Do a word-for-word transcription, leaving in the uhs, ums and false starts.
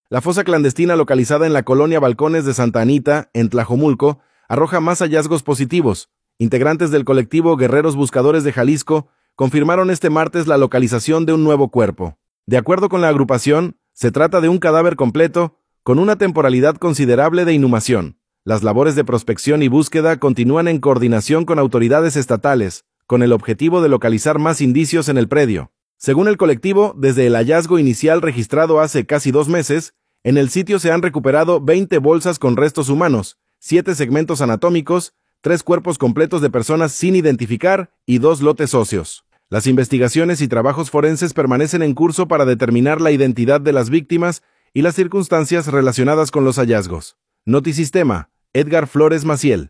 La fosa clandestina localizada en la colonia Balcones de Santa Anita, en Tlajomulco, arroja más hallazgos positivos. Integrantes del colectivo Guerreros Buscadores de Jalisco confirmaron este martes la localización de un nuevo cuerpo. De acuerdo con la agrupación, se trata de un cadáver completo, con una temporalidad considerable de inhumación. Las labores de prospección y búsqueda continúan en coordinación con autoridades estatales, con el objetivo de localizar más indicios en el predio. Según el colectivo, desde el hallazgo inicial registrado hace casi dos meses, en el sitio se han recuperado veinte bolsas con restos humanos, siete segmentos anatómicos, tres cuerpos completos de personas sin identificar y dos lotes óseos. Las investigaciones y trabajos forenses permanecen en curso para determinar la identidad de las víctimas y las circunstancias relacionadas con los hallazgos. Notisistema, Edgar Flores Maciel.